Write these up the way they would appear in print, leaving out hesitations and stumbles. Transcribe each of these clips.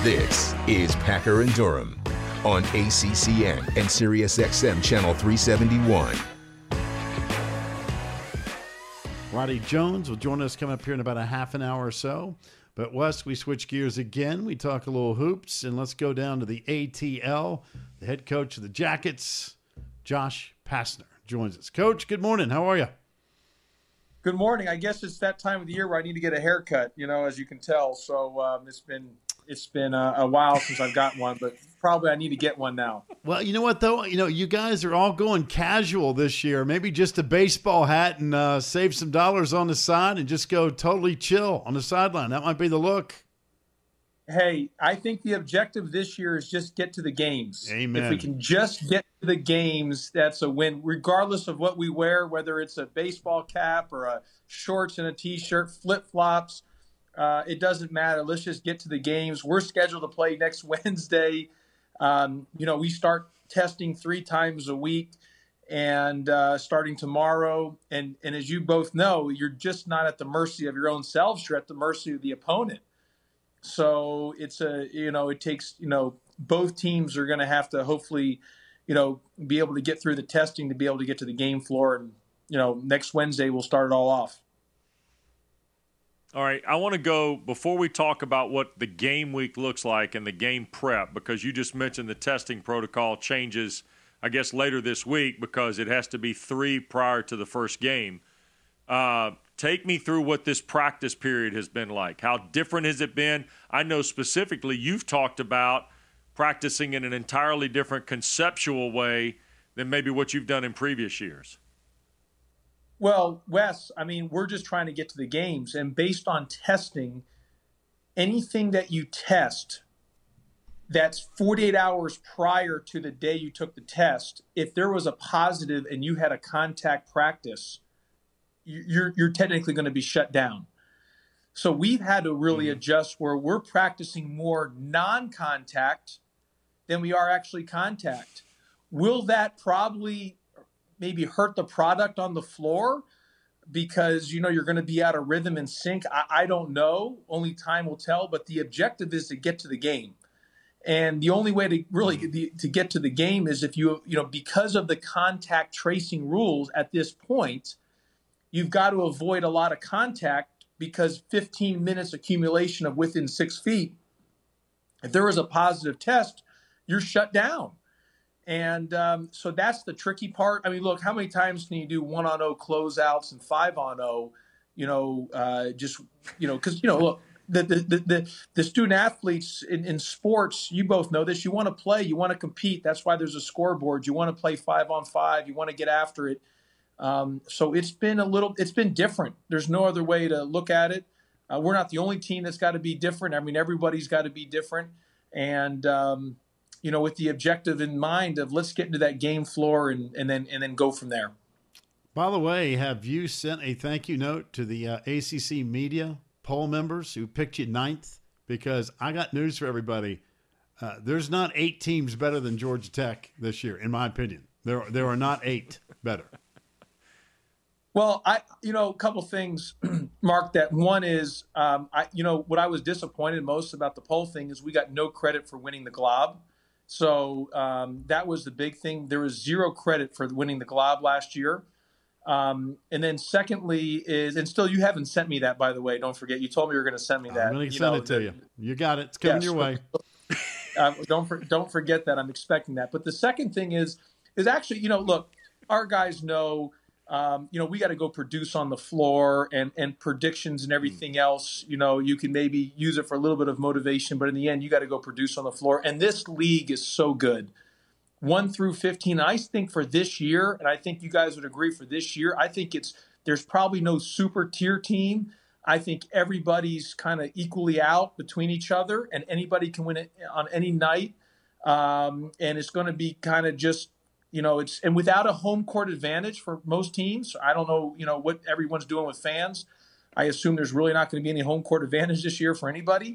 This is Packer and Durham on ACCN and SiriusXM Channel 371. Roddy Jones will join us coming up here in about a half an hour or so. But Wes, we switch gears again. We talk a little hoops, and let's go down to the ATL. The head coach of the Jackets, Josh Pastner, joins us. Coach, good morning. How are you? Good morning. I guess it's that time of the year where I need to get a haircut, as you can tell. So it's been a while since I've got one, but probably I need to get one now. Well, you know what, though? You guys are all going casual this year. Maybe just a baseball hat and save some dollars on the side and just go totally chill on the sideline. That might be the look. Hey, I think the objective this year is just get to the games. Amen. If we can just get to the games, that's a win, regardless of what we wear, whether it's a baseball cap or a shorts and a T-shirt, flip-flops. It doesn't matter. Let's just get to the games. We're scheduled to play next Wednesday. We start testing 3 times a week and starting tomorrow. And as you both know, you're just not at the mercy of your own selves. You're at the mercy of the opponent. So it takes, both teams are going to have to hopefully, be able to get through the testing to be able to get to the game floor. And, next Wednesday we'll start it all off. All right, I want to go, before we talk about what the game week looks like and the game prep, because you just mentioned the testing protocol changes, I guess, later this week because it has to be 3 prior to the first game. Take me through what this practice period has been like. How different has it been? I know specifically you've talked about practicing in an entirely different conceptual way than maybe what you've done in previous years. Well, Wes, we're just trying to get to the games. And based on testing, anything that you test that's 48 hours prior to the day you took the test, if there was a positive and you had a contact practice, you're technically going to be shut down. So we've had to really adjust where we're practicing more non-contact than we are actually contact. Will that probably maybe hurt the product on the floor because, you're going to be out of rhythm and sync? I don't know. Only time will tell. But the objective is to get to the game. And the only way to really to get to the game is if because of the contact tracing rules at this point, you've got to avoid a lot of contact because 15 minutes accumulation of within 6 feet, if there was a positive test, you're shut down. And so that's the tricky part. Look, how many times can you do 1-on-0 closeouts and 5-on-0, because, look, the student athletes in sports, you both know this, you want to play, you want to compete. That's why there's a scoreboard. You want to play 5-on-5. You want to get after it. So it's been different. There's no other way to look at it. We're not the only team that's got to be different. Everybody's got to be different. And, with the objective in mind of let's get into that game floor and then go from there. By the way, have you sent a thank you note to the ACC media poll members who picked you 9th? Because I got news for everybody. There's not 8 teams better than Georgia Tech this year, in my opinion. There are not 8 better. Well, a couple things, Mark. That one is, what I was disappointed most about the poll thing is we got no credit for winning the Glob. So that was the big thing. There was 0 credit for winning the Glob last year. And then secondly is, and still you haven't sent me that, by the way. Don't forget, you told me you were going to send me that. I'm going to send it to you. You got it. It's coming your way. Don't forget that. I'm expecting that. But the second thing is actually, look, our guys know. We got to go produce on the floor and predictions and everything else. You can maybe use it for a little bit of motivation, but in the end, you got to go produce on the floor. And this league is so good. 1 through 15. I think for this year, and I think you guys would agree for this year, I think there's probably no super tier team. I think everybody's kind of equally out between each other and anybody can win it on any night. And it's going to be kind of just, and without a home court advantage for most teams. I don't know, what everyone's doing with fans. I assume there's really not going to be any home court advantage this year for anybody.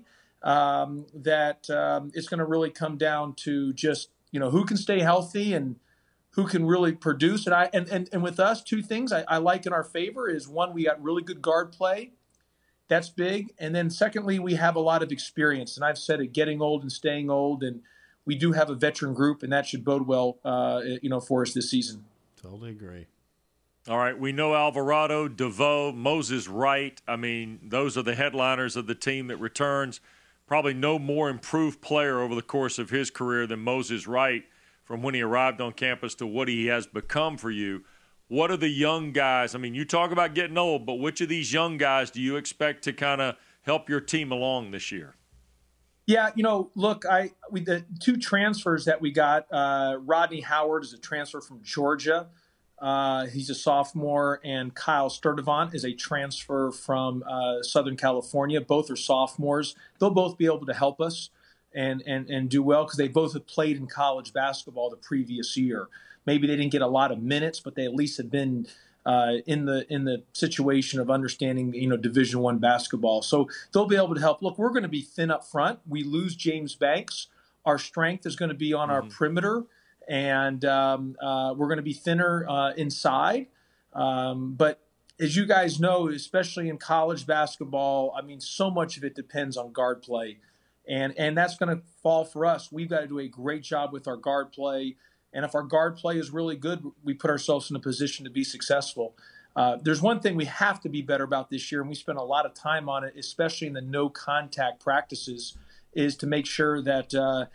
It's going to really come down to just, who can stay healthy and who can really produce. And with us, 2 things I like in our favor is, one, we got really good guard play. That's big. And then secondly, we have a lot of experience. And I've said it, getting old and staying old. And we do have a veteran group, and that should bode well, for us this season. Totally agree. All right, we know Alvarado, DeVoe, Moses Wright. I mean, those are the headliners of the team that returns. Probably no more improved player over the course of his career than Moses Wright, from when he arrived on campus to what he has become for you. What are the young guys? I mean, you talk about getting old, but which of these young guys do you expect to kind of help your team along this year? Yeah, look, the two transfers that we got, Rodney Howard is a transfer from Georgia. He's a sophomore, and Kyle Sturdivant is a transfer from Southern California. Both are sophomores. They'll both be able to help us and do well because they both have played in college basketball the previous year. Maybe they didn't get a lot of minutes, but they at least have been in the situation of understanding, Division I basketball. So they'll be able to help. Look, we're going to be thin up front. We lose James Banks. Our strength is going to be on our perimeter. And we're going to be thinner inside. But as you guys know, especially in college basketball, I mean, so much of it depends on guard play. And that's going to fall for us. We've got to do a great job with our guard play. And if our guard play is really good, we put ourselves in a position to be successful. There's one thing we have to be better about this year, and we spent a lot of time on it, especially in the no-contact practices, is to make sure that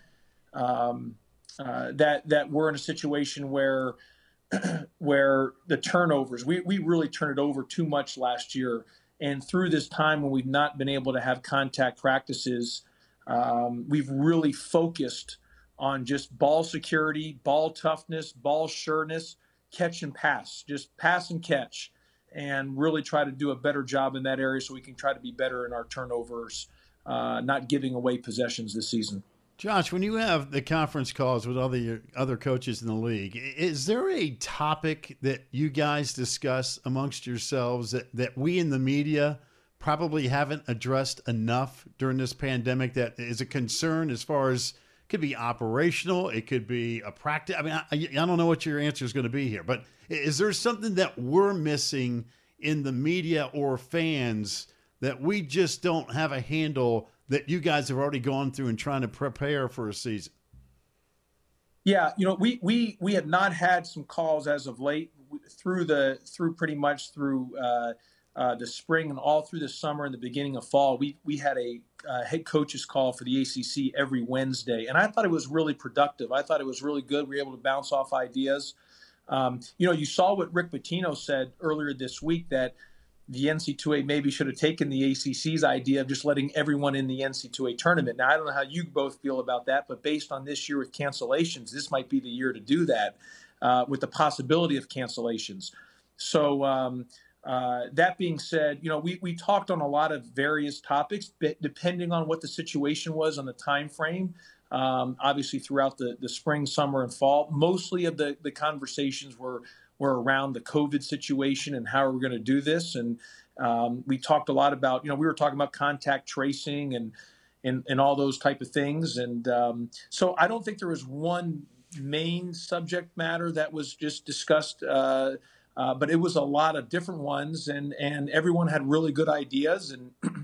that we're in a situation where the turnovers, we really turned it over too much last year. And through this time when we've not been able to have contact practices, we've really focused on just ball security, ball toughness, ball sureness, catch and pass, just pass and catch, and really try to do a better job in that area so we can try to be better in our turnovers, not giving away possessions this season. Josh, when you have the conference calls with all the other coaches in the league, is there a topic that you guys discuss amongst yourselves that we in the media probably haven't addressed enough during this pandemic that is a concern as far as it could be operational, it could be a practice? I mean, I don't know what your answer is going to be here, but is there something that we're missing in the media or fans that we just don't have a handle that you guys have already gone through and trying to prepare for a season? Yeah, we have not had some calls as of late through pretty much through the spring and all through the summer and the beginning of fall. We had a head coaches call for the ACC every Wednesday, and I thought it was really productive. I thought it was really good. We were able to bounce off ideas. You saw what Rick Pitino said earlier this week, that the NC2A maybe should have taken the ACC's idea of just letting everyone in the NC2A tournament. Now, I don't know how you both feel about that, but based on this year with cancellations, this might be the year to do that with the possibility of cancellations. So that being said, we talked on a lot of various topics, but depending on what the situation was on the time frame, obviously throughout the spring, summer, and fall, mostly of the conversations were around the COVID situation and how we're going to do this. And we talked a lot about, we were talking about contact tracing and all those type of things. And so I don't think there was one main subject matter that was just discussed, but it was a lot of different ones, and everyone had really good ideas,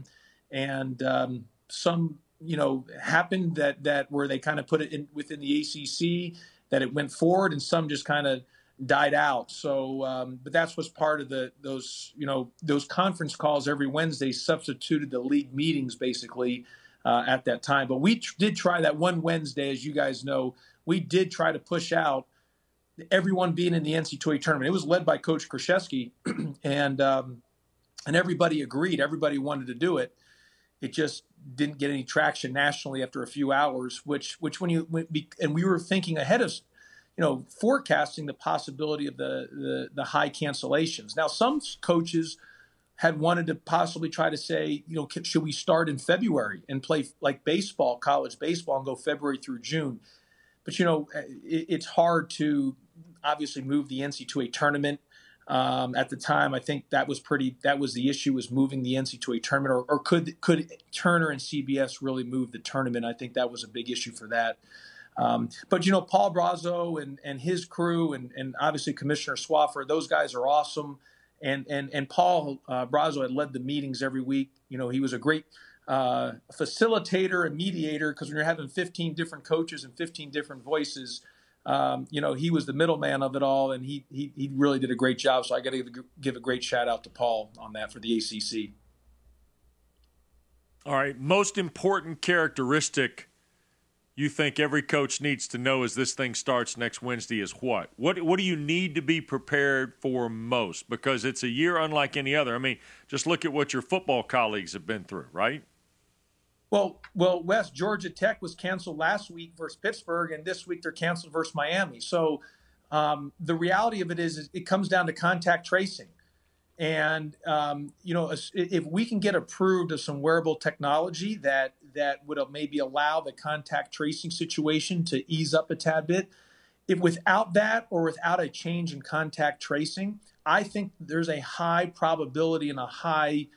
and some, happened that where they kind of put it in within the ACC, that it went forward, and some just kind of died out. So, but that's what's part of those conference calls every Wednesday substituted the league meetings basically at that time. But we did try that one Wednesday, as you guys know, we did try to push out everyone being in the NC2A tournament. It was led by Coach Krzyzewski, and everybody agreed. Everybody wanted to do it. It just didn't get any traction nationally after a few hours, which and we were thinking ahead of, forecasting the possibility of the high cancellations. Now, some coaches had wanted to possibly try to say, should we start in February and play like baseball, college baseball, and go February through June? But, it's hard to obviously move the NC2A tournament. At the time, I think that was the issue, was moving the NC2A tournament, or could Turner and CBS really move the tournament? I think that was a big issue for that. But, Paul Brazo and his crew and obviously Commissioner Swaffer, those guys are awesome. And Paul Brazo had led the meetings every week. You know, he was a great facilitator and mediator, because when you're having 15 different coaches and 15 different voices, you know, he was the middleman of it all, and he really did a great job. So I got to give a great shout out to Paul on that for the ACC. All right, most important characteristic you think every coach needs to know as this thing starts next Wednesday is what? What do you need to be prepared for most? Because it's a year unlike any other. I mean, just look at what your football colleagues have been through, right? Well, Wes, Georgia Tech was canceled last week versus Pittsburgh, and this week they're canceled versus Miami. So the reality of it is it comes down to contact tracing. And, you know, if we can get approved of some wearable technology that would maybe allow the contact tracing situation to ease up a tad bit, if without that or without a change in contact tracing, I think there's a high probability and a high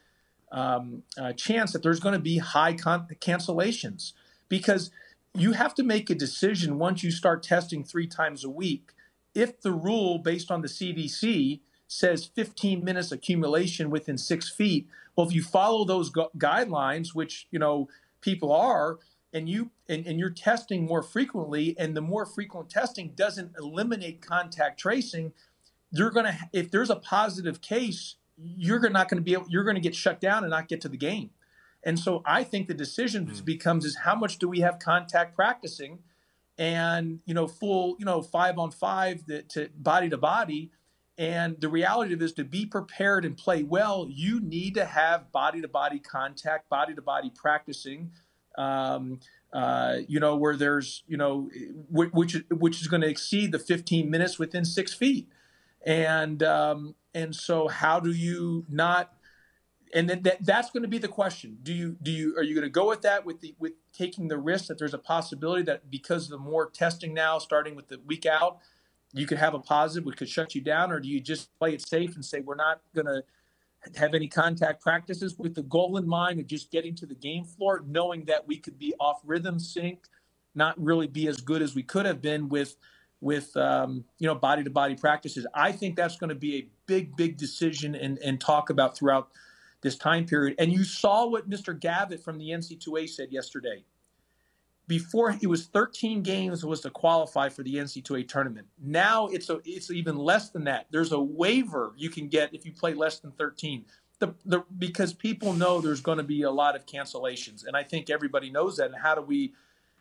chance that there's going to be high cancellations, because you have to make a decision once you start testing 3 times a week. If the rule based on the CDC says 15 minutes accumulation within 6 feet. Well, if you follow those guidelines, which, you know, people are, and you're testing more frequently, and the more frequent testing doesn't eliminate contact tracing, if there's a positive case, you're going to get shut down and not get to the game. And so I think the decision becomes is how much do we have contact practicing, and, you know, full, you know, 5-on-5 to body to body. And the reality of it is, to be prepared and play well, you need to have body-to-body contact, body-to-body practicing, you know, where there's, you know, which is going to exceed the 15 minutes within 6 feet. And so how do you not, and then that's going to be the question. Are you going to go with that, with taking the risk that there's a possibility that because of the more testing now, starting with the week out, you could have a positive, which could shut you down? Or do you just play it safe and say, we're not going to have any contact practices, with the goal in mind of just getting to the game floor, knowing that we could be off rhythm sync, not really be as good as we could have been with you know, body-to-body practices? I think that's going to be a big decision and talk about throughout this time period. And you saw what Mr. Gavitt from the NC2A said yesterday. Before, it was 13 games was to qualify for the NC2A tournament. Now it's even less than that. There's a waiver you can get if you play less than 13, because people know there's going to be a lot of cancellations, and I think everybody knows that. And how do we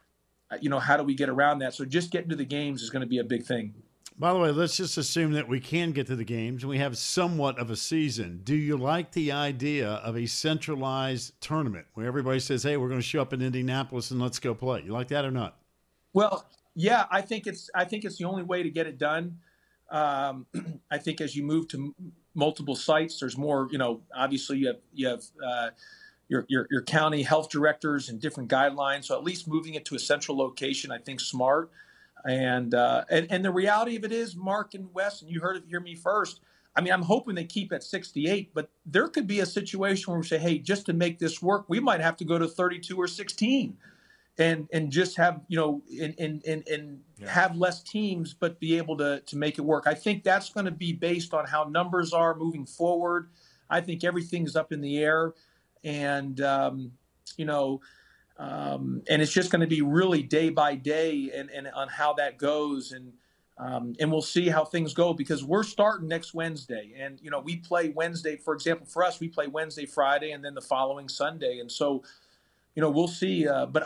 get around that? So just getting to the games is going to be a big thing. By the way, let's just assume that we can get to the games and we have somewhat of a season. Do you like the idea of a centralized tournament where everybody says, hey, we're going to show up in Indianapolis and let's go play? You like that or not? Well, yeah, I think it's the only way to get it done. I think as you move to multiple sites, there's more, you know, obviously you have your county health directors and different guidelines. So at least moving it to a central location, I think, smart. And the reality of it is, Mark and Wes, and you hear me first, I mean, I'm hoping they keep at 68, but there could be a situation where we say, hey, just to make this work, we might have to go to 32 or 16 and just have, you know, and have less teams, but be able to make it work. I think that's going to be based on how numbers are moving forward. I think everything's up in the air, and, you know, and it's just going to be really day by day and on how that goes. And we'll see how things go, because we're starting next Wednesday. And, you know, we play Wednesday, for example, for us, we play Wednesday, Friday, and then the following Sunday. And so, you know, we'll see. But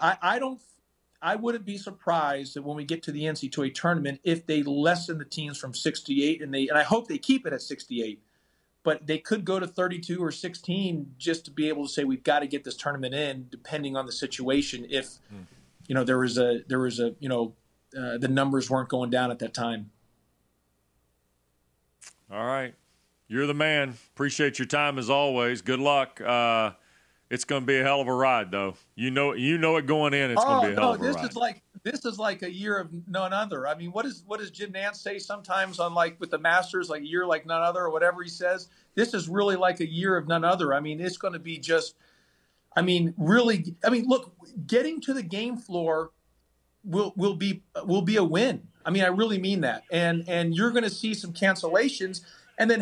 I wouldn't be surprised that when we get to the NC2A tournament, if they lessen the teams from 68, and I hope they keep it at 68. But they could go to 32 or 16 just to be able to say we've got to get this tournament in, depending on the situation. If you know there was a you know the numbers weren't going down at that time. All right, you're the man. Appreciate your time as always. Good luck. It's going to be a hell of a ride, though. You know it going in. It's going to be a hell of a ride. This is like a year of none other. I mean, what does Jim Nantz say sometimes on, like, with the Masters, like a year like none other, or whatever he says? This is really like a year of none other. I mean, it's going to be just, I mean, really, I mean, look, getting to the game floor will be a win. I mean, I really mean that. And you're going to see some cancellations. And then, heck,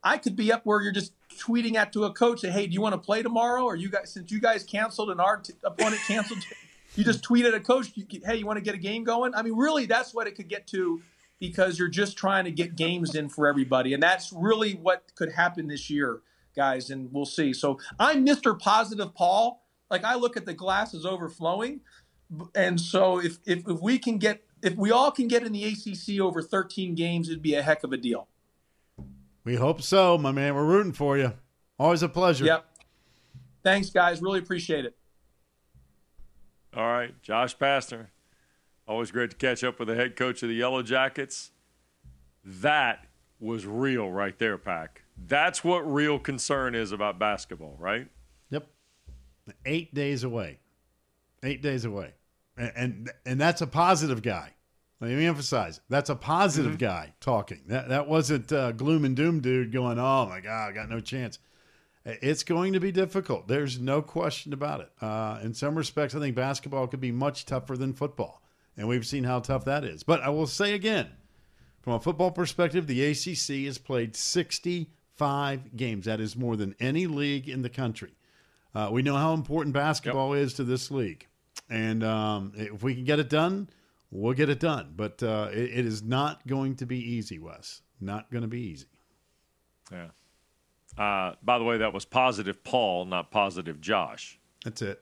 I could be up where you're just tweeting at to a coach, say, hey, do you want to play tomorrow? Or since you guys canceled and our opponent canceled, you just tweet at a coach, hey, you want to get a game going? I mean, really, that's what it could get to, because you're just trying to get games in for everybody. And that's really what could happen this year, guys, and we'll see. So I'm Mr. Positive Paul. Like, I look at the glass as overflowing. And so if we all can get in the ACC over 13 games, it'd be a heck of a deal. We hope so, my man. We're rooting for you. Always a pleasure. Yep. Thanks, guys. Really appreciate it. All right, Josh Pastner. Always great to catch up with the head coach of the Yellow Jackets. That was real right there, Pack. That's what real concern is about basketball, right? Yep. 8 days away. 8 days away. And that's a positive guy. Let me emphasize, that's a positive guy talking. That wasn't gloom and doom dude going, oh, my God, I got no chance. It's going to be difficult. There's no question about it. In some respects, I think basketball could be much tougher than football. And we've seen how tough that is. But I will say again, from a football perspective, the ACC has played 65 games. That is more than any league in the country. We know how important basketball is to this league. And if we can get it done, we'll get it done. But it is not going to be easy, Wes. Not going to be easy. Yeah. By the way, that was Positive Paul, not Positive Josh. That's it.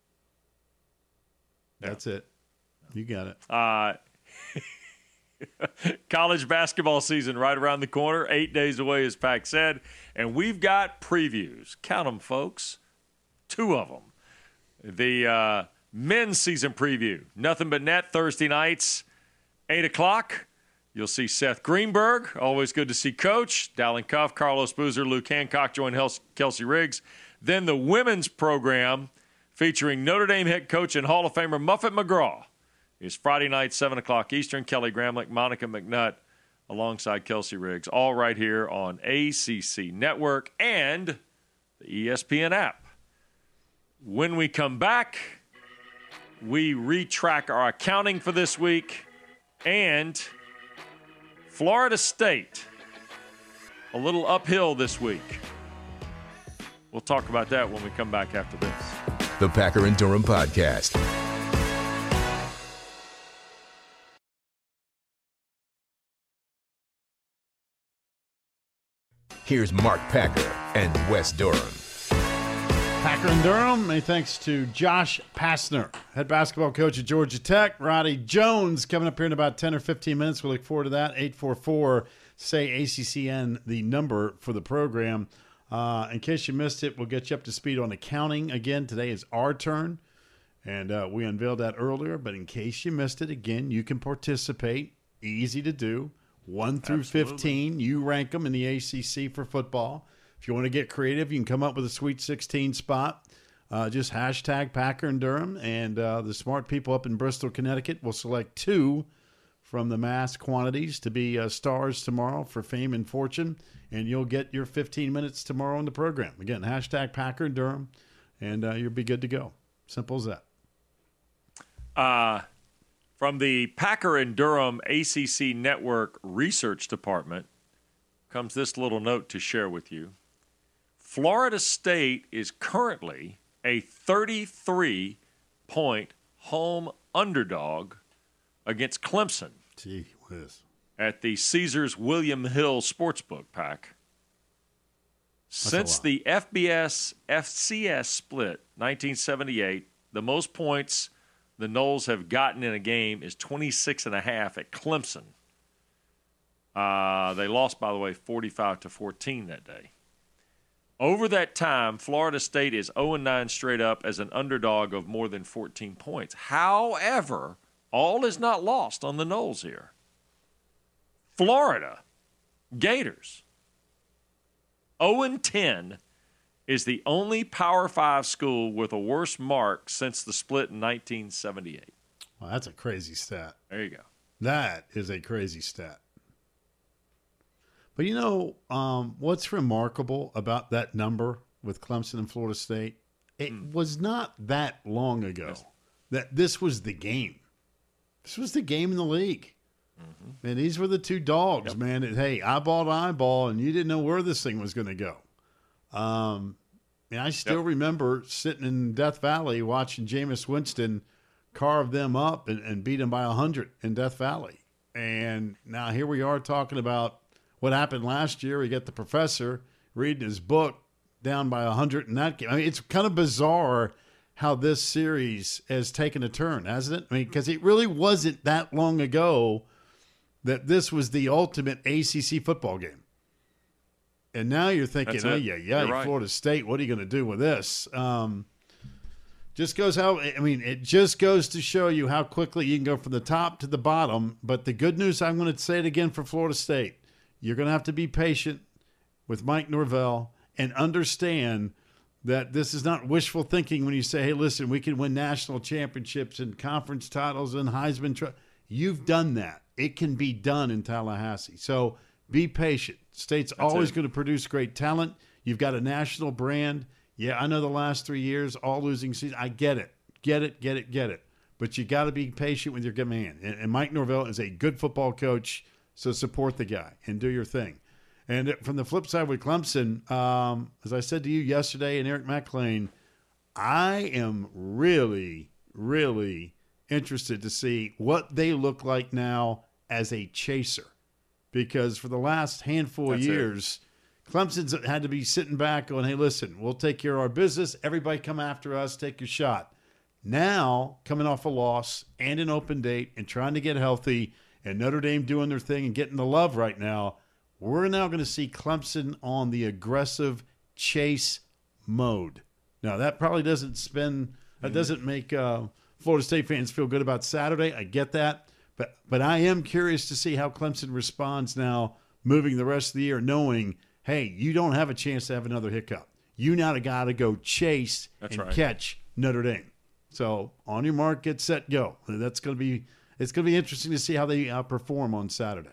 That's it. You got it. College basketball season right around the corner, 8 days away, as Pac said. And we've got previews. Count them, folks. 2 of them. The men's season preview, Nothing But Net, Thursday nights, 8 o'clock. You'll see Seth Greenberg. Always good to see Coach. Dallin Cuff, Carlos Boozer, Luke Hancock join Kelsey Riggs. Then the women's program featuring Notre Dame head coach and Hall of Famer Muffet McGraw is Friday night, 7 o'clock Eastern. Kelly Gramlich, Monica McNutt alongside Kelsey Riggs. All right here on ACC Network and the ESPN app. When we come back, we retrack our accounting for this week, and Florida State, a little uphill this week. We'll talk about that when we come back after this. The Packer and Durham Podcast. Here's Mark Packer and Wes Durham. Packer and Durham, many thanks to Josh Pastner, head basketball coach at Georgia Tech. Roddy Jones coming up here in about 10 or 15 minutes. We look forward to that. 844-SAY-ACCN, the number for the program. In case you missed it, we'll get you up to speed on accounting. Again, today is our turn, and we unveiled that earlier. But in case you missed it, again, you can participate. Easy to do. 1 through 15, you rank them in the ACC for football. If you want to get creative, you can come up with a Sweet 16 spot. Just hashtag Packer and Durham, and the smart people up in Bristol, Connecticut will select 2 from the mass quantities to be stars tomorrow for fame and fortune, and you'll get your 15 minutes tomorrow in the program. Again, hashtag Packer and Durham, and you'll be good to go. Simple as that. From the Packer and Durham ACC Network Research Department comes this little note to share with you. Florida State is currently a 33-point home underdog against Clemson. Gee whiz. At the Caesars William Hill Sportsbook, Pack. Since the FCS split, 1978, the most points the Noles have gotten in a game is 26.5 at Clemson. They lost, by the way, 45-14 that day. Over that time, Florida State is 0-9 straight up as an underdog of more than 14 points. However, all is not lost on the Noles here. Florida Gators, 0-10, is the only Power 5 school with a worse mark since the split in 1978. Well, that's a crazy stat. There you go. That is a crazy stat. But you know what's remarkable about that number with Clemson and Florida State? It was not that long ago that this was the game. This was the game in the league. And these were the two dogs, man. Hey, eyeball to eyeball, and you didn't know where this thing was going to go. And I still remember sitting in Death Valley watching Jameis Winston carve them up and beat them by 100 in Death Valley. And now here we are talking about what happened last year. We get the professor reading his book down by 100 in that game. I mean, it's kind of bizarre how this series has taken a turn, hasn't it? I mean, because it really wasn't that long ago that this was the ultimate ACC football game. And now you're thinking, right. Florida State, what are you going to do with this? Just goes it just goes to show you how quickly you can go from the top to the bottom. But the good news, I'm going to say it again for Florida State. You're going to have to be patient with Mike Norvell and understand that this is not wishful thinking when you say, hey, listen, we can win national championships and conference titles and Heisman. You've done that. It can be done in Tallahassee. So be patient. State's always going to produce great talent. You've got a national brand. Yeah, I know the last 3 years, all losing season. I get it. Get it. But you got to be patient with your man. And Mike Norvell is a good football coach, so support the guy and do your thing. And from the flip side with Clemson, as I said to you yesterday and Eric McLean, I am really, really interested to see what they look like now as a chaser. Because for the last handful of years, Clemson's had to be sitting back going, hey, listen, we'll take care of our business. Everybody come after us. Take your shot. Now, coming off a loss and an open date and trying to get healthy and Notre Dame doing their thing and getting the love right now, we're now going to see Clemson on the aggressive chase mode. Now, that probably doesn't make Florida State fans feel good about Saturday. I get that. But I am curious to see how Clemson responds now moving the rest of the year, knowing, hey, you don't have a chance to have another hiccup. You now got to go chase catch Notre Dame. So on your mark, get set, go. It's going to be interesting to see how they perform on Saturday.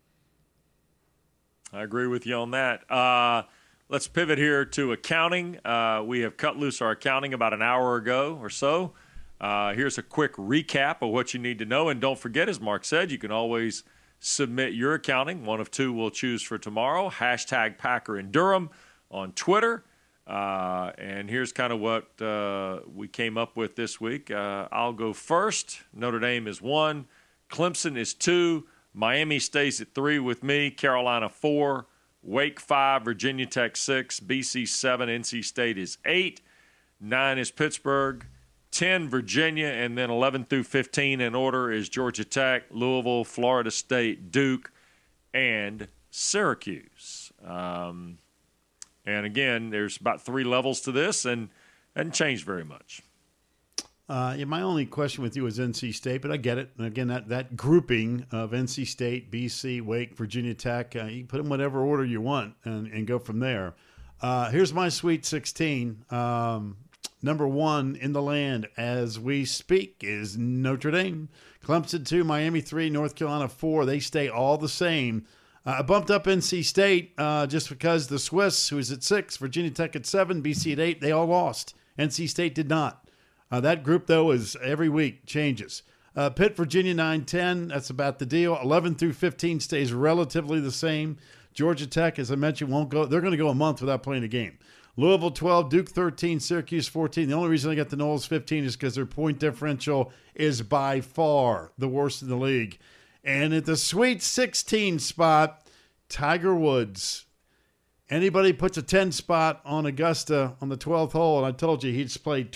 I agree with you on that. Let's pivot here to accounting. We have cut loose our accounting about an hour ago or so. Here's a quick recap of what you need to know. And don't forget, as Mark said, you can always submit your accounting. One of two we'll choose for tomorrow. # Packer in Durham on Twitter. And here's kind of what we came up with this week. I'll go first. Notre Dame is 1. Clemson is 2. Miami stays at 3 with me. Carolina 4. Wake 5. Virginia Tech 6. BC 7. NC State is 8. 9 is Pittsburgh. 10, Virginia, and then 11 through 15 in order is Georgia Tech, Louisville, Florida State, Duke, and Syracuse. And again, there's about 3 levels to this, and hasn't changed very much. My only question with you is NC State, but I get it. And again, that grouping of NC State, BC, Wake, Virginia Tech, you can put them in whatever order you want and go from there. Here's my Sweet 16. Number 1 in the land as we speak is Notre Dame. Clemson 2, Miami 3, North Carolina 4. They stay all the same. I bumped up NC State just because the Swiss, who is at 6, Virginia Tech at 7, BC at 8, they all lost. NC State did not. That group, though, is every week changes. Pitt, Virginia 9-10, that's about the deal. 11 through 15 stays relatively the same. Georgia Tech, as I mentioned, won't go. They're going to go a month without playing a game. Louisville 12, Duke 13, Syracuse 14. The only reason I got the Noles 15 is because their point differential is by far the worst in the league. And at the Sweet 16 spot, Tiger Woods. Anybody puts a 10 spot on Augusta on the 12th hole, and I told you he's played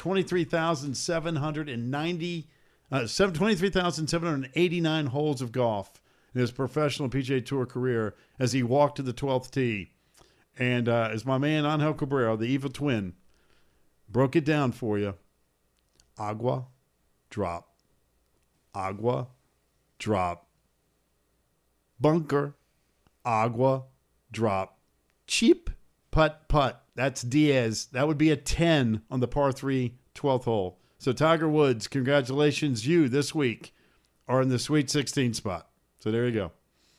23,789 holes of golf in his professional PGA Tour career as he walked to the 12th tee. And as my man Angel Cabrera, the evil twin, broke it down for you, agua, drop, bunker, agua, drop, cheap, putt. That's Diaz. That would be a 10 on the par 3 12th hole. So Tiger Woods, congratulations. You this week are in the Sweet 16 spot. So there you go.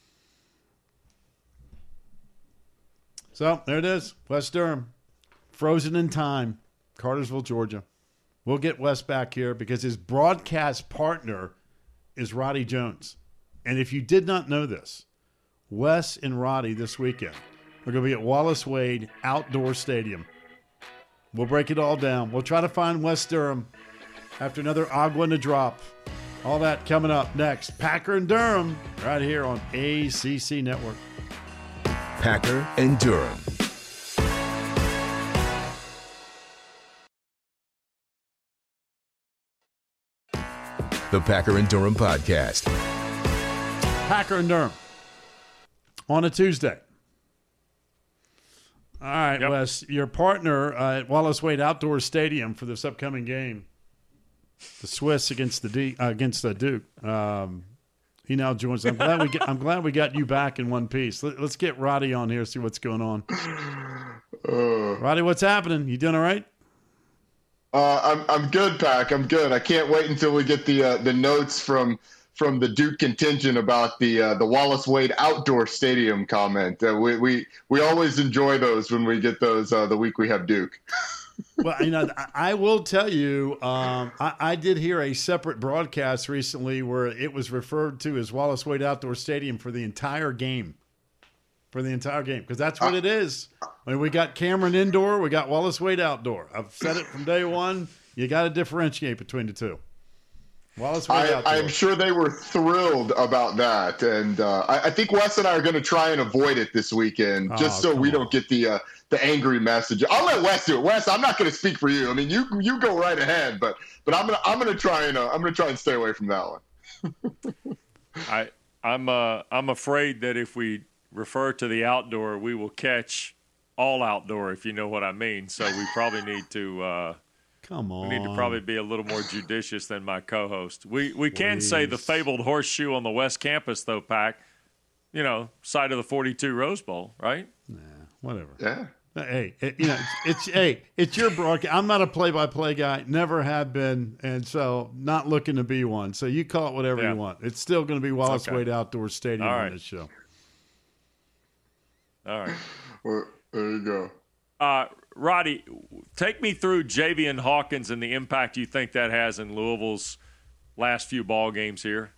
So there it is, Wes Durham, frozen in time, Cartersville, Georgia. We'll get Wes back here because his broadcast partner is Roddy Jones. And if you did not know this, Wes and Roddy this weekend are going to be at Wallace Wade Outdoor Stadium. We'll break it all down. We'll try to find Wes Durham after another Agua in the drop. All that coming up next. Packer and Durham right here on ACC Network. Packer and Durham. The Packer and Durham Podcast. Packer and Durham on a Tuesday. All right, Yep. Wes, your partner at Wallace Wade Outdoor Stadium for this upcoming game, the Swiss against the Duke. He now joins. I'm glad we got you back in one piece. Let's get Roddy on here, see what's going on. Roddy, what's happening? You doing all right? I'm good, Pac. I'm good. I can't wait until we get the notes from the Duke contingent about the Wallace Wade Outdoor Stadium comment. We always enjoy those when we get those the week we have Duke. Well, I will tell you, I did hear a separate broadcast recently where it was referred to as Wallace Wade Outdoor Stadium for the entire game. Because that's what it is. I mean, we got Cameron Indoor, we got Wallace Wade Outdoor. I've said it from day one. You got to differentiate between the two. Wallace Wade Outdoor. I'm sure they were thrilled about that, and I think Wes and I are going to try and avoid it this weekend, just so we don't get the angry message. I'll let Wes do it. Wes, I'm not going to speak for you. I mean, you go right ahead, but I'm gonna try and stay away from that one. I'm afraid that if we refer to the outdoor, we will catch all outdoor, if you know what I mean. So we probably need to come on. We need to probably be a little more judicious than my co-host. We can say the fabled horseshoe on the West Campus, though, Pac. Side of the 42 Rose Bowl, right? Nah, whatever. Yeah. Hey, it's your broadcast. I'm not a play-by-play guy, never have been, and so not looking to be one. So you call it whatever you want. It's still going to be Wallace Wade Outdoor Stadium on this show. All right. Well, there you go. Roddy, take me through Javian Hawkins and the impact you think that has in Louisville's last few ball games here.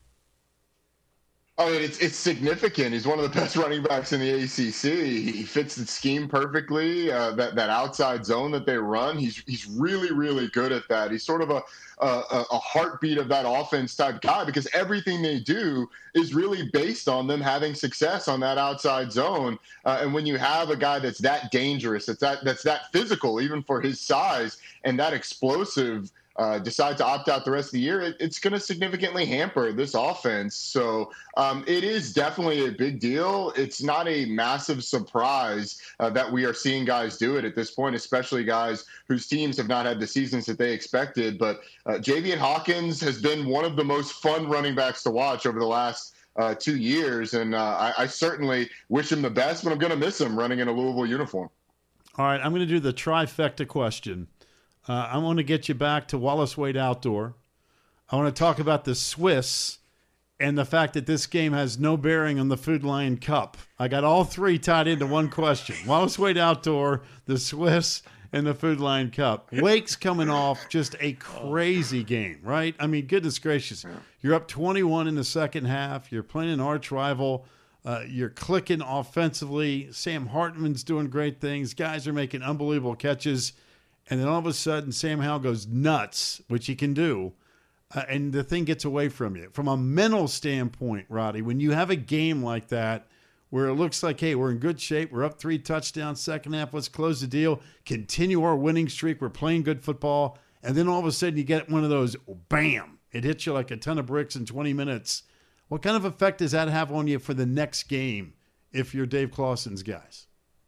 I mean, it's significant. He's one of the best running backs in the ACC. He fits the scheme perfectly. That outside zone that they run, he's really, really good at that. He's sort of a heartbeat of that offense type guy because everything they do is really based on them having success on that outside zone. And when you have a guy that's that dangerous, that's that physical, even for his size, and that explosive, decide to opt out the rest of the year, it's going to significantly hamper this offense. So it is definitely a big deal. It's not a massive surprise that we are seeing guys do it at this point, especially guys whose teams have not had the seasons that they expected. But Javian Hawkins has been one of the most fun running backs to watch over the last 2 years. And I certainly wish him the best, but I'm going to miss him running in a Louisville uniform. All right, I'm going to do the trifecta question. I want to get you back to Wallace Wade Outdoor. I want to talk about the Swiss and the fact that this game has no bearing on the Food Lion Cup. I got all three tied into one question. Wallace Wade Outdoor, the Swiss, and the Food Lion Cup. Wake's coming off just a crazy game, right? I mean, goodness gracious. You're up 21 in the second half. You're playing an arch rival. You're clicking offensively. Sam Hartman's doing great things. Guys are making unbelievable catches. And then all of a sudden, Sam Howell goes nuts, which he can do, and the thing gets away from you. From a mental standpoint, Roddy, when you have a game like that where it looks like, hey, we're in good shape, we're up 3 touchdowns, second half, let's close the deal, continue our winning streak, we're playing good football, and then all of a sudden you get one of those, bam, it hits you like a ton of bricks in 20 minutes. What kind of effect does that have on you for the next game if you're Dave Clawson's guys?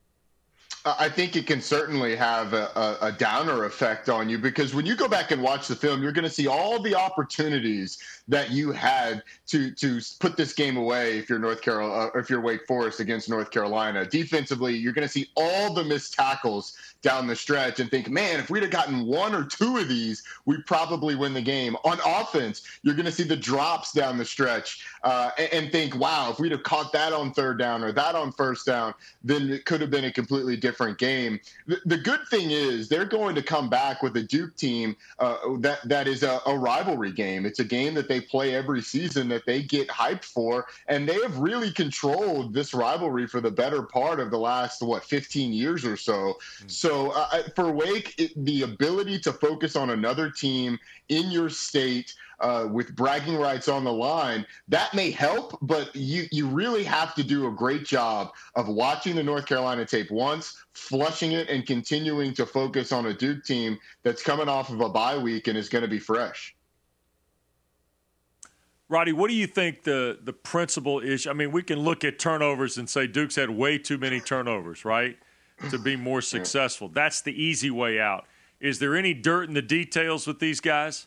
I think it can certainly have a downer effect on you because when you go back and watch the film, you're going to see all the opportunities that you had to put this game away if you're North Carolina, if you're Wake Forest against North Carolina. Defensively, you're going to see all the missed tackles down the stretch and think, man, if we'd have gotten 1 or 2 of these, we'd probably win the game. On offense, you're going to see the drops down the stretch and think, wow, if we'd have caught that on third down or that on first down, then it could have been a completely different different game. The good thing is they're going to come back with a Duke team that is a rivalry game. It's a game that they play every season that they get hyped for, and they have really controlled this rivalry for the better part of the last, 15 years or so. So for Wake, the ability to focus on another team in your state with bragging rights on the line, that may help, but you really have to do a great job of watching the North Carolina tape once, flushing it, and continuing to focus on a Duke team that's coming off of a bye week and is going to be fresh. Roddy, what do you think the principal issue? I mean, we can look at turnovers and say Duke's had way too many turnovers, right, to be more successful. That's the easy way out. Is there any dirt in the details with these guys?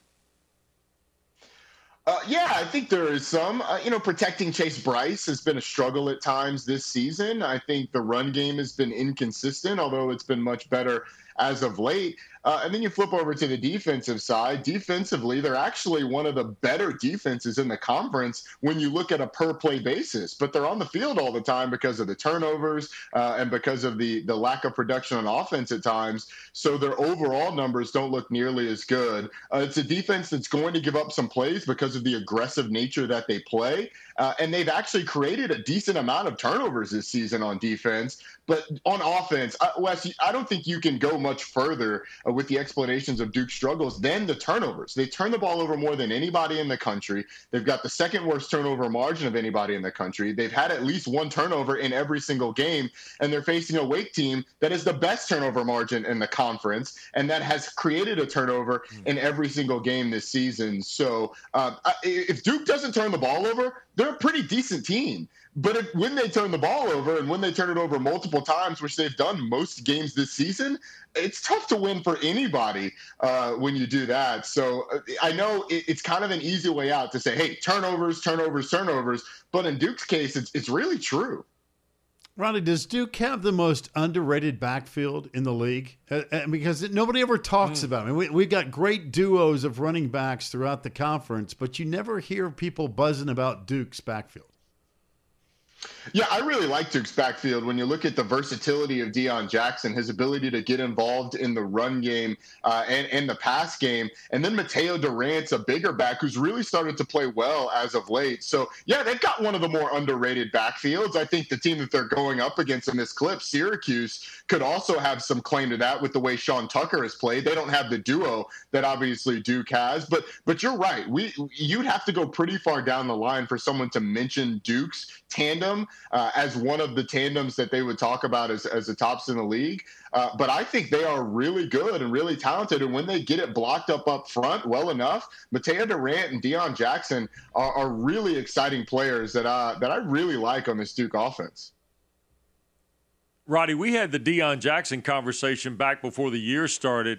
Yeah, I think there is some. Protecting Chase Bryce has been a struggle at times this season. I think the run game has been inconsistent, although it's been much better as of late. And then you flip over to the defensive side. Defensively, they're actually one of the better defenses in the conference when you look at a per-play basis. But they're on the field all the time because of the turnovers and because of the lack of production on offense at times. So their overall numbers don't look nearly as good. It's a defense that's going to give up some plays because of the aggressive nature that they play. And they've actually created a decent amount of turnovers this season on defense. But on offense, Wes, I don't think you can go much further with the explanations of Duke's struggles than the turnovers. They turn the ball over more than anybody in the country. They've got the second worst turnover margin of anybody in the country. They've had at least one turnover in every single game, and they're facing a Wake team that is the best turnover margin in the conference and that has created a turnover in every single game this season. So if Duke doesn't turn the ball over, they're a pretty decent team. But when they turn the ball over and when they turn it over multiple times, which they've done most games this season, it's tough to win for anybody when you do that. So I know it's kind of an easy way out to say, hey, turnovers. But in Duke's case, it's really true. Ronnie, does Duke have the most underrated backfield in the league? Because nobody ever talks about it. I mean, we've got great duos of running backs throughout the conference, but you never hear people buzzing about Duke's backfield. Yeah, I really like Duke's backfield. When you look at the versatility of Deion Jackson, his ability to get involved in the run game and the pass game, and then Mateo Durant's a bigger back who's really started to play well as of late. So, yeah, they've got one of the more underrated backfields. I think the team that they're going up against in this clip, Syracuse, could also have some claim to that with the way Sean Tucker has played. They don't have the duo that obviously Duke has. But you're right. You'd have to go pretty far down the line for someone to mention Duke's tandem as one of the tandems that they would talk about as the tops in the league. But I think they are really good and really talented. And when they get it blocked up front well enough, Mateo Durant and Deion Jackson are really exciting players that I really like on this Duke offense. Roddy, we had the Deion Jackson conversation back before the year started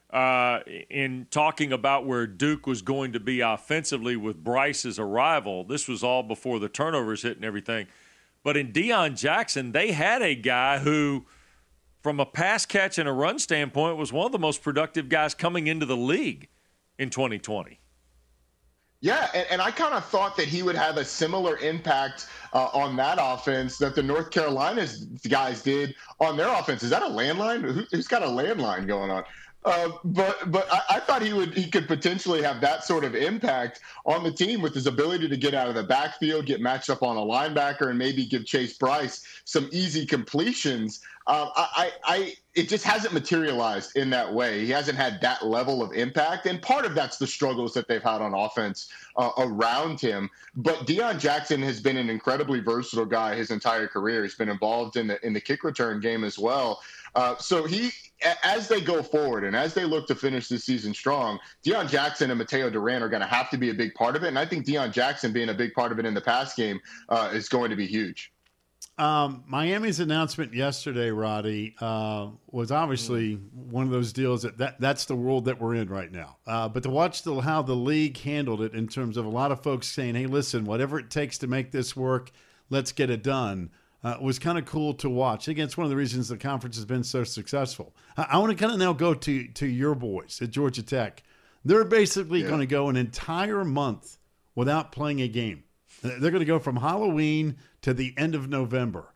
in talking about where Duke was going to be offensively with Bryce's arrival. This was all before the turnovers hit and everything. But in Deion Jackson, they had a guy who, from a pass catch and a run standpoint, was one of the most productive guys coming into the league in 2020. Yeah, and I kind of thought that he would have a similar impact on that offense that the North Carolina guys did on their offense. Is that a landline? Who's got a landline going on? But I thought he could potentially have that sort of impact on the team with his ability to get out of the backfield, get matched up on a linebacker, and maybe give Chase Bryce some easy completions. It just hasn't materialized in that way. He hasn't had that level of impact, and part of that's the struggles that they've had on offense around him. But Deion Jackson has been an incredibly versatile guy his entire career. He's been involved in the kick return game as well. So as they go forward and as they look to finish this season strong, Deion Jackson and Mateo Durant are going to have to be a big part of it. And I think Deion Jackson being a big part of it in the pass game is going to be huge. Miami's announcement yesterday, Roddy, was obviously one of those deals that's the world that we're in right now. But to watch how the league handled it in terms of a lot of folks saying, hey, listen, whatever it takes to make this work, let's get it done. Was kind of cool to watch. Again, it's one of the reasons the conference has been so successful. I want to kind of now go to your boys at Georgia Tech. They're basically going to go an entire month without playing a game. They're going to go from Halloween to the end of November.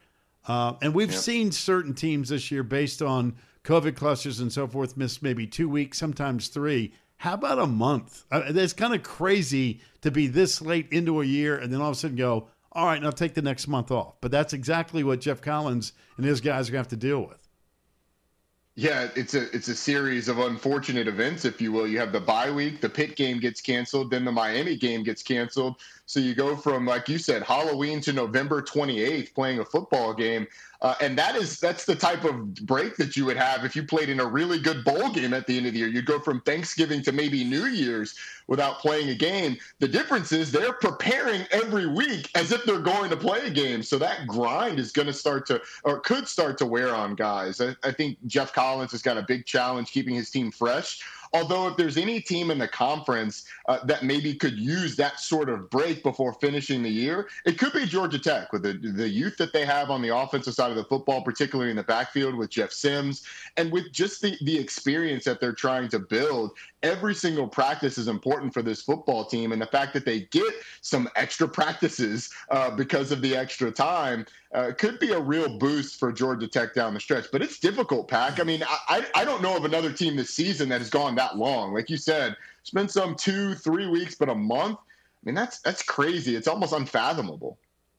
And we've seen certain teams this year based on COVID clusters and so forth miss maybe 2 weeks, sometimes 3. How about a month? It's kind of crazy to be this late into a year and then all of a sudden go, all right, now take the next month off. But that's exactly what Jeff Collins and his guys are going to have to deal with. Yeah, it's a series of unfortunate events, if you will. You have the bye week, the Pitt game gets canceled, then the Miami game gets canceled. So you go from, like you said, Halloween to November 28th playing a football game. And that's the type of break that you would have if you played in a really good bowl game at the end of the year. You'd go from Thanksgiving to maybe New Year's without playing a game. The difference is they're preparing every week as if they're going to play a game. So that grind is going to start to, or could start to wear on guys. I think Jeff Collins has got a big challenge keeping his team fresh. Although if there's any team in the conference that maybe could use that sort of break before finishing the year, it could be Georgia Tech with the youth that they have on the offensive side of the football, particularly in the backfield with Jeff Sims, and with just the experience that they're trying to build. Every single practice is important for this football team, and the fact that they get some extra practices because of the extra time could be a real boost for Georgia Tech down the stretch. But it's difficult, Pac. I mean, I don't know of another team this season that has gone that long. Like you said, it's been some 2-3 weeks, but a month. I mean, that's crazy. It's almost unfathomable.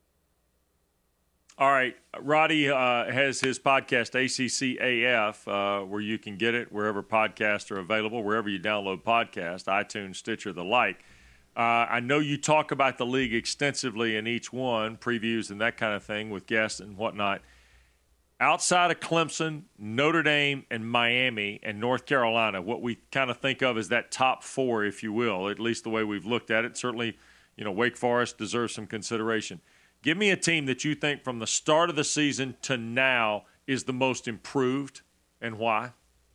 All right. Roddy has his podcast, ACCAF, where you can get it wherever podcasts are available, wherever you download podcasts, iTunes, Stitcher, the like. I know you talk about the league extensively in each one, previews and that kind of thing with guests and whatnot. Outside of Clemson, Notre Dame, and Miami, and North Carolina, what we kind of think of as that top 4, if you will, at least the way we've looked at it. Certainly, Wake Forest deserves some consideration. Give me a team that you think from the start of the season to now is the most improved and why.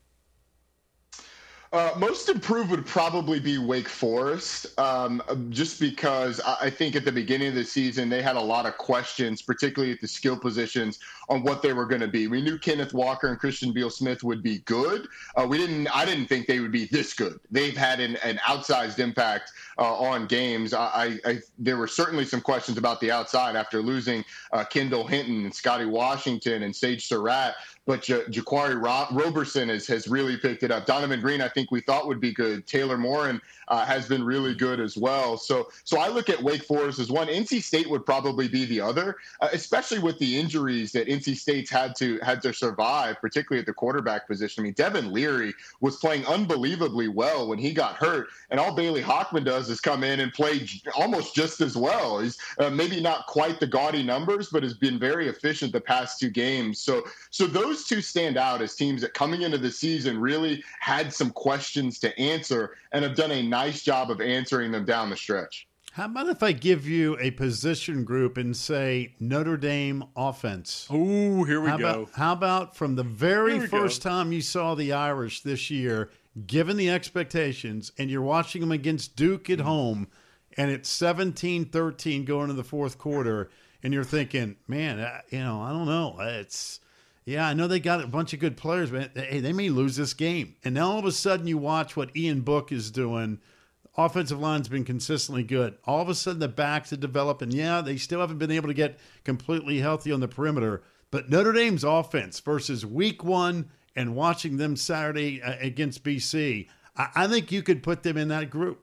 Most improved would probably be Wake Forest, just because I think at the beginning of the season they had a lot of questions, particularly at the skill positions, on what they were going to be. We knew Kenneth Walker and Christian Beal-Smith would be good. I didn't think they would be this good. They've had an outsized impact on games. There were certainly some questions about the outside after losing Kendall Hinton and Scotty Washington and Sage Surratt. But Jaquari Roberson has really picked it up. Donovan Green, I think we thought would be good. Taylor Morin has been really good as well. So I look at Wake Forest as one. NC State would probably be the other, especially with the injuries that NC State's had to survive, particularly at the quarterback position. I mean, Devin Leary was playing unbelievably well when he got hurt, and all Bailey Hockman does is come in and play almost just as well. He's maybe not quite the gaudy numbers, but has been very efficient the past 2 games. So those two stand out as teams that coming into the season really had some questions to answer and have done a nice job of answering them down the stretch. How about if I give you a position group and say Notre Dame offense? Ooh, here we go. How about from the very first time you saw the Irish this year, given the expectations, and you're watching them against Duke at home, and it's 17-13 going into the fourth quarter, and you're thinking, man, I don't know. I know they got a bunch of good players, but hey, they may lose this game. And now all of a sudden you watch what Ian Book is doing. Offensive line's been consistently good. All of a sudden the backs have developed, and they still haven't been able to get completely healthy on the perimeter. But Notre Dame's offense versus week 1 and watching them Saturday against BC, I think you could put them in that group.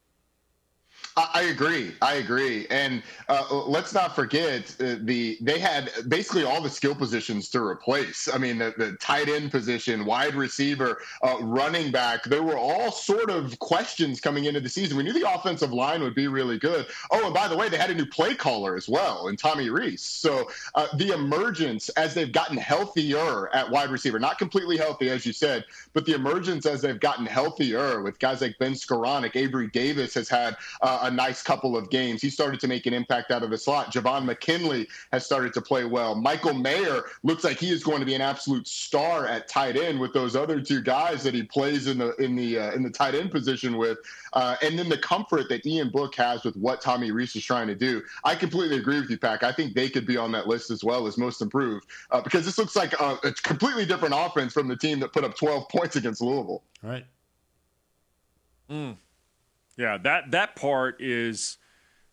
I agree. And let's not forget they had basically all the skill positions to replace. I mean, the tight end position, wide receiver, running back, there were all sort of questions coming into the season. We knew the offensive line would be really good. Oh, and by the way, they had a new play caller as well in Tommy Rees. So the emergence as they've gotten healthier at wide receiver, not completely healthy, as you said, but the emergence as they've gotten healthier with guys like Ben Skoranek, Avery Davis has had a nice couple of games. He started to make an impact out of the slot. Javon McKinley has started to play well. Michael Mayer looks like he is going to be an absolute star at tight end with those other 2 guys that he plays in the tight end position with. And then the comfort that Ian Book has with what Tommy Rees is trying to do. I completely agree with you, Pac. I think they could be on that list as well as most improved because this looks like a completely different offense from the team that put up 12 points against Louisville. Right. Yeah, that part is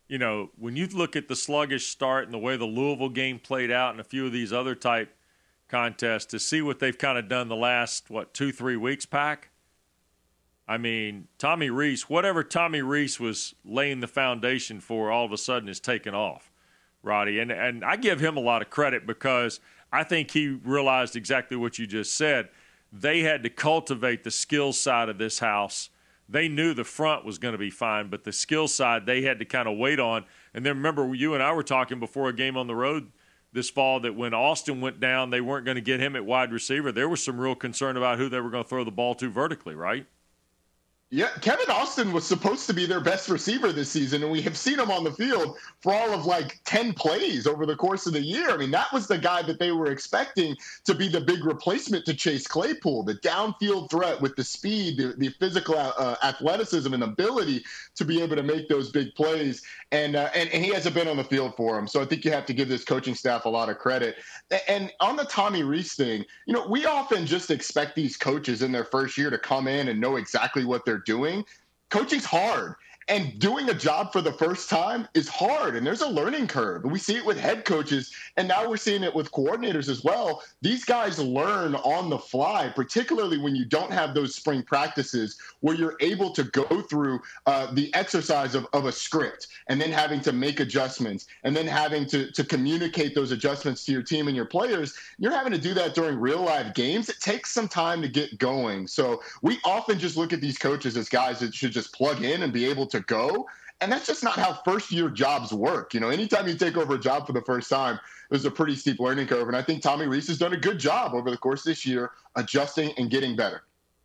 you know, when you look at the sluggish start and the way the Louisville game played out and a few of these other type contests, to see what they've kind of done the last, 2-3 weeks, Pack? I mean, Tommy Rees, whatever Tommy Rees was laying the foundation for, all of a sudden is taken off, Roddy. And I give him a lot of credit because I think he realized exactly what you just said. They had to cultivate the skills side of this house. They knew the front was going to be fine, but the skill side they had to kind of wait on. And then remember, you and I were talking before a game on the road this fall that when Austin went down, they weren't going to get him at wide receiver. There was some real concern about who they were going to throw the ball to vertically, right? Yeah, Kevin Austin was supposed to be their best receiver this season, and we have seen him on the field for all of 10 plays over the course of the year. I mean, that was the guy that they were expecting to be the big replacement to Chase Claypool, the downfield threat with the speed, the physical athleticism and ability to be able to make those big plays. And he hasn't been on the field for him. So I think you have to give this coaching staff a lot of credit. And on the Tommy Rees thing, we often just expect these coaches in their first year to come in and know exactly what they're doing. Coaching's hard, and doing a job for the first time is hard, and there's a learning curve. We see it with head coaches, and now we're seeing it with coordinators as well. These guys learn on the fly, particularly when you don't have those spring practices where you're able to go through the exercise of a script and then having to make adjustments and then having to communicate those adjustments to your team and your players. You're having to do that during real live games. It takes some time to get going. So we often just look at these coaches as guys that should just plug in and be able to go. And that's just not how first-year jobs work. Anytime you take over a job for the first time, there's a pretty steep learning curve. And I think Tommy Rees has done a good job over the course of this year adjusting and getting better.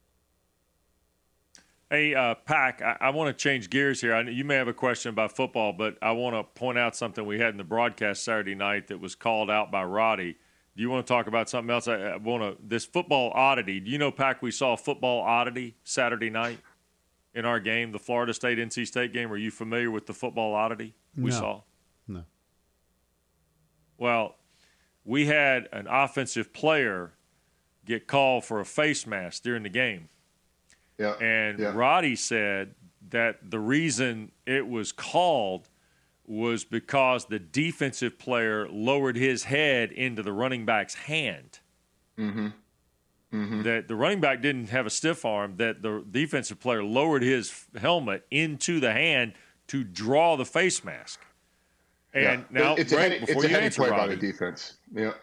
Hey, Pack, I want to change gears here. You may have a question about football, but I want to point out something we had in the broadcast Saturday night that was called out by Roddy. Do you want to talk about something else? I want to this football oddity. Do you know, Pack, we saw a football oddity Saturday night in our game, the Florida State-NC State game? Are you familiar with the football oddity we saw? No. Well, we had an offensive player get called for a face mask during the game. Yeah. And Roddy said that the reason it was called was because the defensive player lowered his head into the running back's hand. Mm-hmm. Mm-hmm. That the running back didn't have a stiff arm, that the defensive player lowered his helmet into the hand to draw the face mask. And now, it's Greg, before you answer, play Roddy, by the defense. Yeah.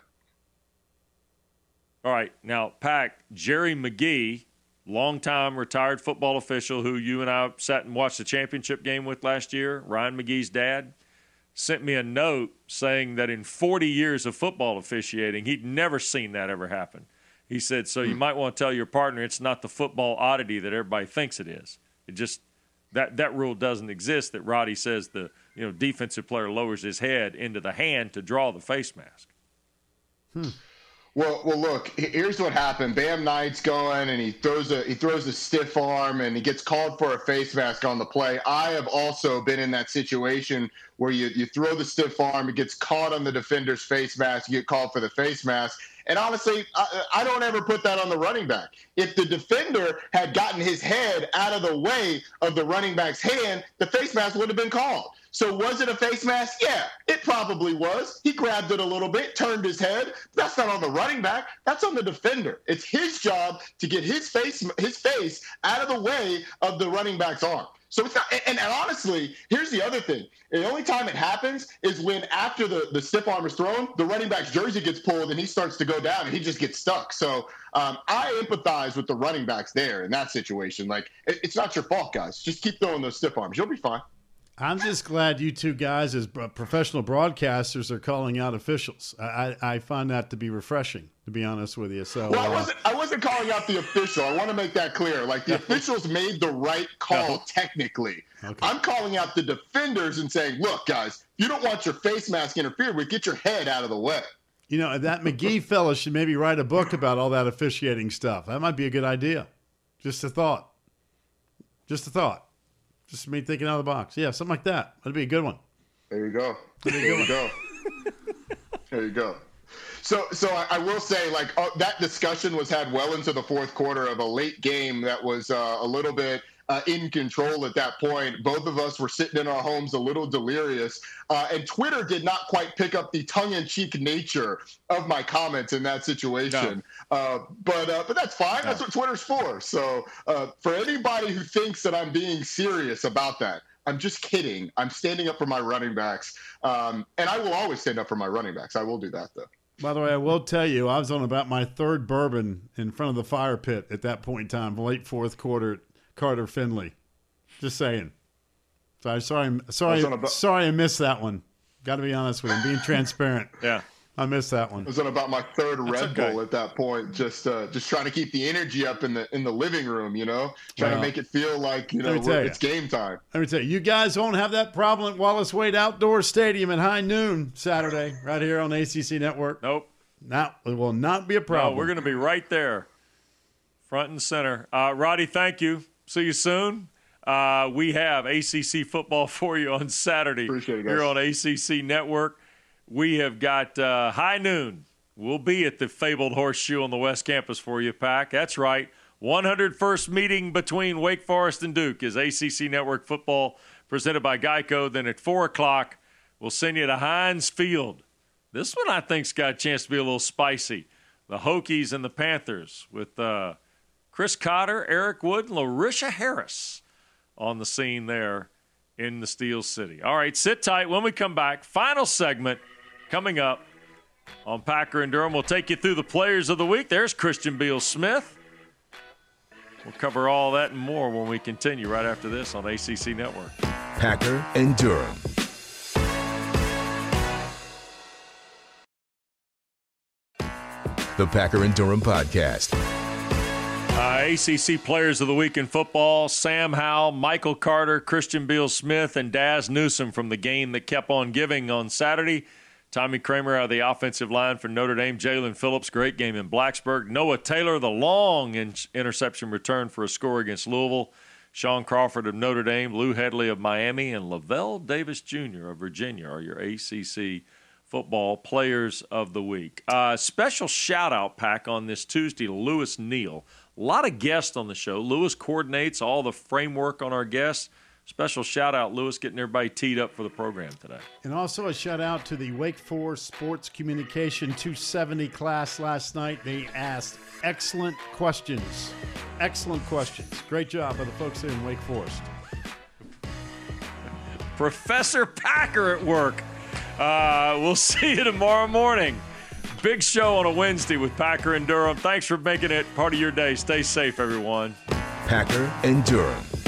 All right, now, Pack, Jerry McGee, longtime retired football official who you and I sat and watched the championship game with last year, Ryan McGee's dad, sent me a note saying that in 40 years of football officiating, he'd never seen that ever happen. He said, so you might want to tell your partner it's not the football oddity that everybody thinks it is. It just that rule doesn't exist, that Roddy says the defensive player lowers his head into the hand to draw the face mask. Well, look, here's what happened. Bam Knight's going, and he throws a stiff arm, and he gets called for a face mask on the play. I have also been in that situation where you throw the stiff arm, it gets caught on the defender's face mask, you get called for the face mask. And honestly, I don't ever put that on the running back. If the defender had gotten his head out of the way of the running back's hand, the face mask would have been called. So was it a face mask? Yeah, it probably was. He grabbed it a little bit, turned his head. That's not on the running back. That's on the defender. It's his job to get his face out of the way of the running back's arm. So it's not, and honestly, here's the other thing. The only time it happens is when after the stiff arm is thrown, the running back's jersey gets pulled and he starts to go down and he just gets stuck. So I empathize with the running backs there in that situation. Like, it's not your fault, guys. Just keep throwing those stiff arms. You'll be fine. I'm just glad you two guys, as professional broadcasters, are calling out officials. I find that to be refreshing, to be honest with you. So, well, I wasn't calling out the official. I want to make that clear. Like, the officials made the right call technically. Okay. I'm calling out the defenders and saying, look, guys, you don't want your face mask interfered with. Get your head out of the way. That McGee fella should maybe write a book about all that officiating stuff. That might be a good idea. Just a thought. Just me thinking out of the box. Yeah, something like that. That'd be a good one. There you go. There you go. So I will say, like, that discussion was had well into the fourth quarter of a late game that was a little bit in control at that point. Both of us were sitting in our homes a little delirious, and Twitter did not quite pick up the tongue-in-cheek nature of my comments in that situation. No. But that's fine. No. That's what Twitter's for. So for anybody who thinks that I'm being serious about that, I'm just kidding. I'm standing up for my running backs, and I will always stand up for my running backs. I will do that, though. By the way, I will tell you, I was on about my third bourbon in front of the fire pit at that point in time, late fourth quarter. Carter Finley, just saying. So I'm sorry I missed that one. Got to be honest with you, being transparent. Yeah, I missed that one. I was on about my third Red Bull at that point, just trying to keep the energy up in the living room, trying to make it feel like it's game time. Let me tell you, you guys won't have that problem at Wallace Wade Outdoor Stadium at high noon Saturday, right here on ACC Network. Nope, it will not be a problem. No, we're going to be right there, front and center. Roddy, thank you. See you soon. We have ACC football for you on Saturday here on ACC Network. We have got high noon. We'll be at the fabled Horseshoe on the West Campus for you, Pack. That's right. 101st meeting between Wake Forest and Duke is ACC Network football presented by Geico. Then at 4 o'clock, we'll send you to Heinz Field. This one I think's got a chance to be a little spicy. The Hokies and the Panthers with Chris Cotter, Eric Wood, and Larisha Harris on the scene there in the Steel City. All right, sit tight. When we come back, final segment coming up on Packer and Durham. We'll take you through the players of the week. There's Christian Beal-Smith. We'll cover all that and more when we continue right after this on ACC Network. Packer and Durham. The Packer and Durham Podcast. ACC Players of the Week in football, Sam Howell, Michael Carter, Christian Beal-Smith, and Daz Newsome from the game that kept on giving on Saturday. Tommy Kramer out of the offensive line for Notre Dame. Jalen Phillips, great game in Blacksburg. Noah Taylor, the long interception return for a score against Louisville. Sean Crawford of Notre Dame, Lou Headley of Miami, and Lavelle Davis Jr. of Virginia are your ACC football players of the week. Special shout-out, Pack, on this Tuesday to Lewis Neal. A lot of guests on the show. Lewis coordinates all the framework on our guests. Special shout-out, Lewis, getting everybody teed up for the program today. And also a shout-out to the Wake Forest Sports Communication 270 class last night. They asked excellent questions. Excellent questions. Great job by the folks there in Wake Forest. Professor Packer at work. We'll see you tomorrow morning. Big show on a Wednesday with Packer and Durham. Thanks for making it part of your day. Stay safe, everyone. Packer and Durham.